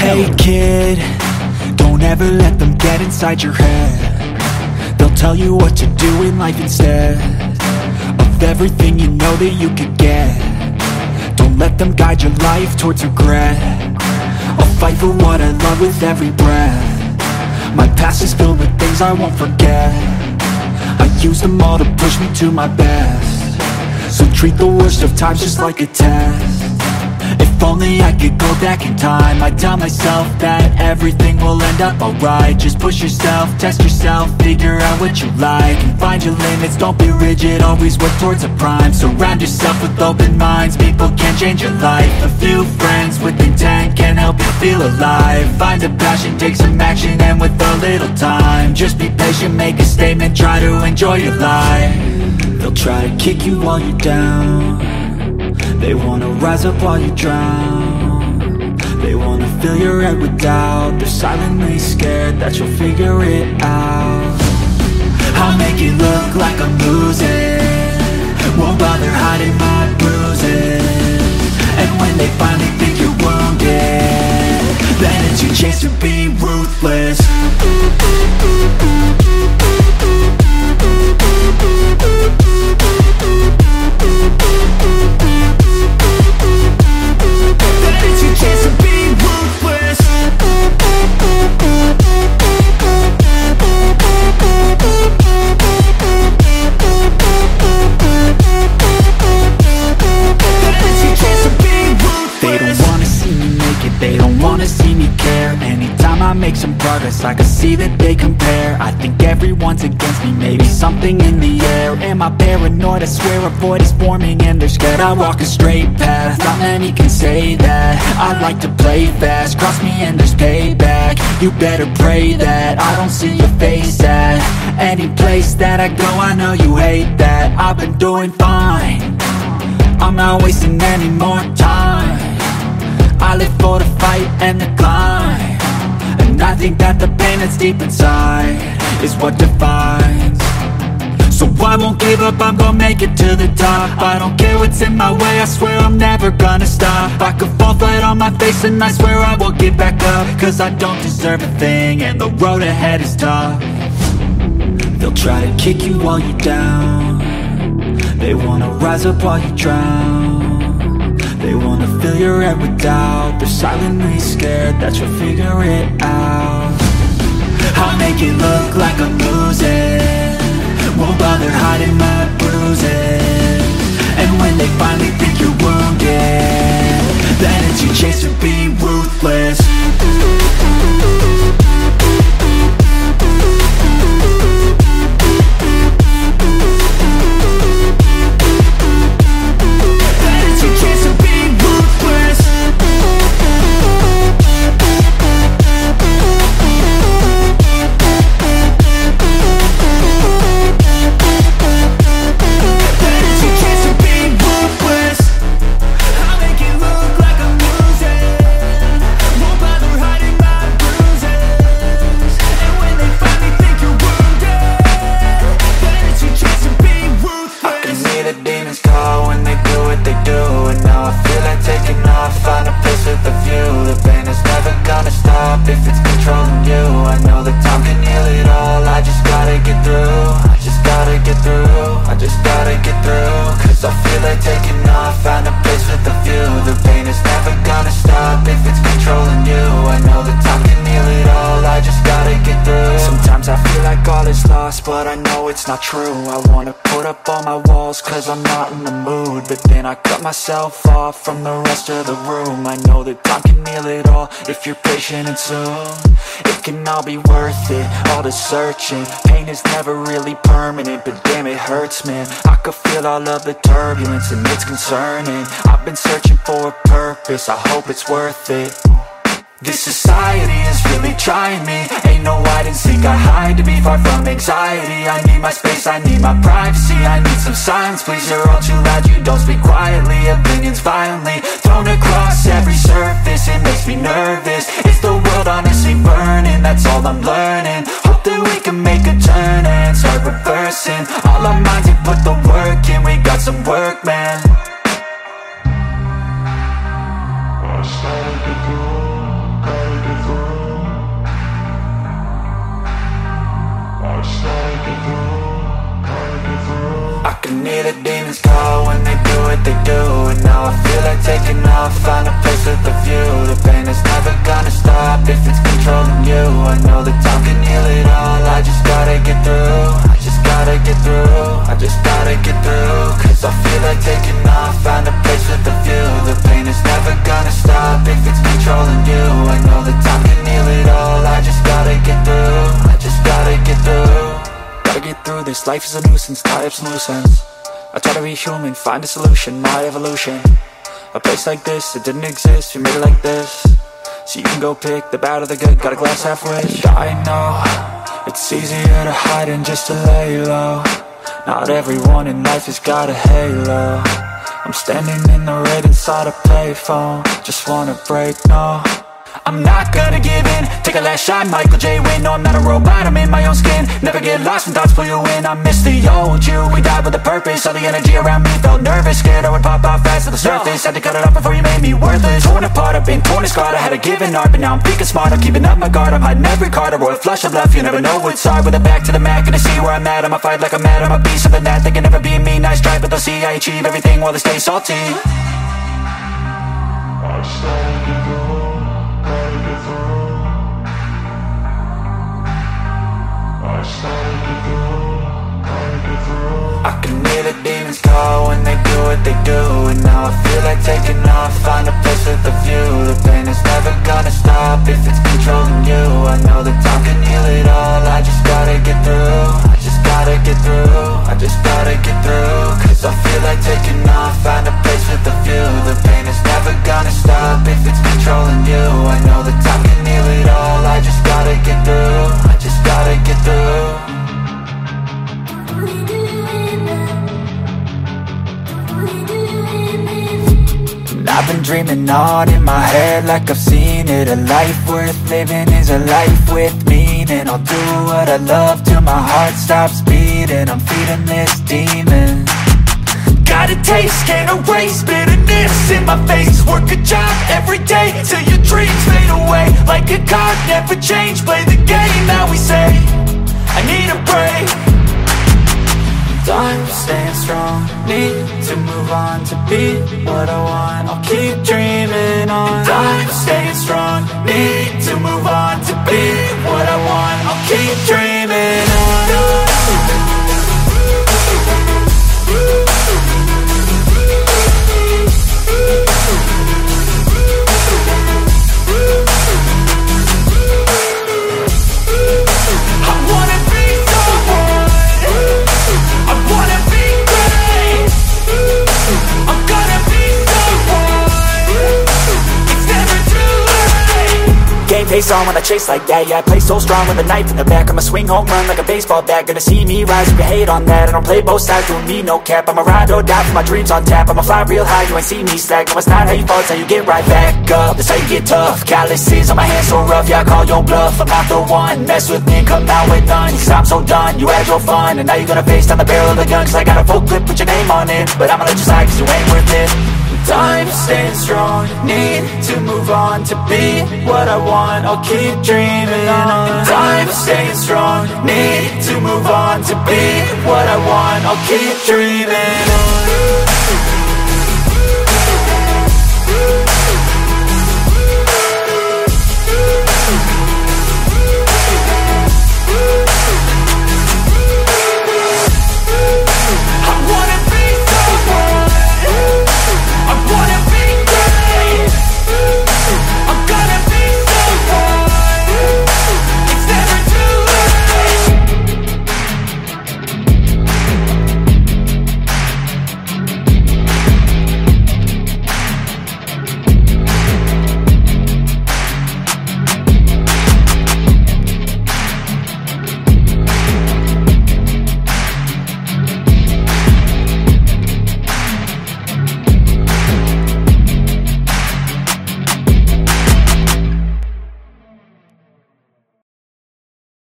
Hey kid, don't ever let them get inside your head. They'll tell you what to do in life instead of everything you know that you could get. Don't let them guide your life towards regret. I'll fight for what I love with every breath. My past is filled with things I won't forget. I use them all to push me to my best. So treat the worst of times just like a test. If only I could go back in time, I'd tell myself that everything will end up alright. Just push yourself, test yourself, figure out what you like, and find your limits, don't be rigid, always work towards a prime. Surround yourself with open minds, people can change your life. A few friends with intent can help you feel alive. Find a passion, take some action, and with a little time, just be patient, make a statement, try to enjoy your life. They'll try to kick you while you're down. They wanna rise up while you drown. They wanna fill your head with doubt. They're silently scared that you'll figure it out. I'll make it look like I'm losing, won't bother hiding my bruises. And when they finally think you're wounded, then it's your chance to be ruthless. Make some progress, I can see that they compare. I think everyone's against me, maybe something in the air. Am I paranoid? I swear a void is forming and they're scared. I walk a straight path, not many can say that. I like to play fast, cross me and there's payback. You better pray that I don't see your face at any place that I go. I know you hate that. I've been doing fine, I'm not wasting any more time. I live for the fight and the climb, and I think that the pain that's deep inside is what defines. So I won't give up, I'm gonna make it to the top. I don't care what's in my way, I swear I'm never gonna stop. I could fall flat on my face and I swear I won't get back up, cause I don't deserve a thing and the road ahead is tough. They'll try to kick you while you're down. They wanna rise up while you drown. They wanna fill your head with doubt. They're silently scared that you'll figure it out. I'll make it look like I'm losing, won't bother hiding my bruises. And when they finally think you're wounded, then it's your chance to be ruthless. If it's controlling you, I know that time can heal it all. I just gotta get through, I just gotta get through, I just gotta get through. Cause I feel like taking off, find a place with a view. The pain is never gonna stop if it's controlling you. I know that time can heal it all, I just gotta get through. Sometimes I feel like all is lost, but I know it's not true. I wanna put up all my walls cause I'm not in the mood, but then I cut myself off from the rest of the room. I know that time can heal it all if you're patient and soon it can all be worth it, all the searching. Pain is never really permanent, but damn it hurts, man. I could feel all of the turbulence and it's concerning. I've been searching for a purpose, I hope it's worth it. This society is really trying me. Ain't no hide and seek, I hide to be far from anxiety. I need my space, I need my privacy, I need some silence, please. You're all too loud, you don't speak quietly. Opinions violently thrown across every surface, it makes me nervous. Is the world honestly burning? That's all I'm learning. Hope that we can make a turn and start reversing all our minds and put the work in. We got some work, man. I started to go, gotta demons call when they do what they do. And now I feel like taking off, find a place with a view. The pain is never gonna stop if it's controlling you. I know that time can heal it all, I just gotta get through. I just gotta get through, I just gotta get through. Cause I feel like taking off, find a place with a view. The pain is never gonna stop if it's controlling you. I know that time can heal it all, I just gotta get through. I just gotta get through. Gotta get through this, life is a nuisance, tie up some loose ends. I try to be human, find a solution, my evolution. A place like this, it didn't exist, we made it like this. So you can go pick the bad or the good, got a glass half wish. I know, it's easier to hide than just to lay low. Not everyone in life has got a halo. I'm standing in the red inside a payphone, just wanna break, no. I'm not gonna give in, take a last shot, Michael J. Win. No, I'm not a robot, I'm in my own skin. Never get lost when thoughts pull you in. I miss the old you, we died with a purpose. All the energy around me felt nervous, scared I would pop out fast to the surface. Had to cut it off before you made me worthless. Torn apart, I've been torn and scarred. I had a given art, but now I'm thinking smart. I'm keeping up my guard, I'm hiding every card. A royal flush of love, you never know what's hard. With a back to the mat, gonna see where I'm at. I'ma fight like I'm mad, I'ma be something that they can never be me. Nice try, but they'll see I achieve everything while they stay salty. I started to go, gotta get through. I started to go, gotta get through. I can hear the demons call when they do what they do. And now I feel like taking off, find a place with a view. The pain is never gonna stop if it's controlling you. I know that time can heal it all, I just gotta get through. I just gotta get through, I just gotta get through. Cause I feel like taking off, find a place with a view. The pain is never gonna stop if it's controlling you. I know that time can heal it all, I just gotta get through. I just gotta get through. I've been dreaming on in my head like I've seen it. A life worth living is a life with meaning. I'll do what I love till my heart stops beating. I'm feeding this demon. Got a taste, can't erase bitterness in my face. Work a job every day till your dreams fade away. Like a card, never change, play the game that we say. I need a break. I'm staying strong, need to move on to be what I want. I'll keep dreaming on. I'm staying strong, need to move on to be what I want. I'll keep dreaming on. Pace on when I chase like that, yeah, I play so strong with a knife in the back. I'ma swing home run like a baseball bat. Gonna see me rise, you can hate on that. I don't play both sides, doing me no cap. I'ma ride or die for my dreams on tap. I'ma fly real high, you ain't see me slack. No, it's not how you fall, it's how you get right back up. That's how you get tough, calluses on my hands so rough. Yeah, I call your bluff, I'm not the one. Mess with me and come out with none. Cause I'm so done, you had your fun. And now you're gonna face down the barrel of the gun. Cause I got a full clip with your name on it. But I'ma let you slide cause you ain't worth it. I'm staying strong, need to move on to be what I want. I'll keep dreaming on. I'm staying strong, need to move on to be what I want. I'll keep dreaming on.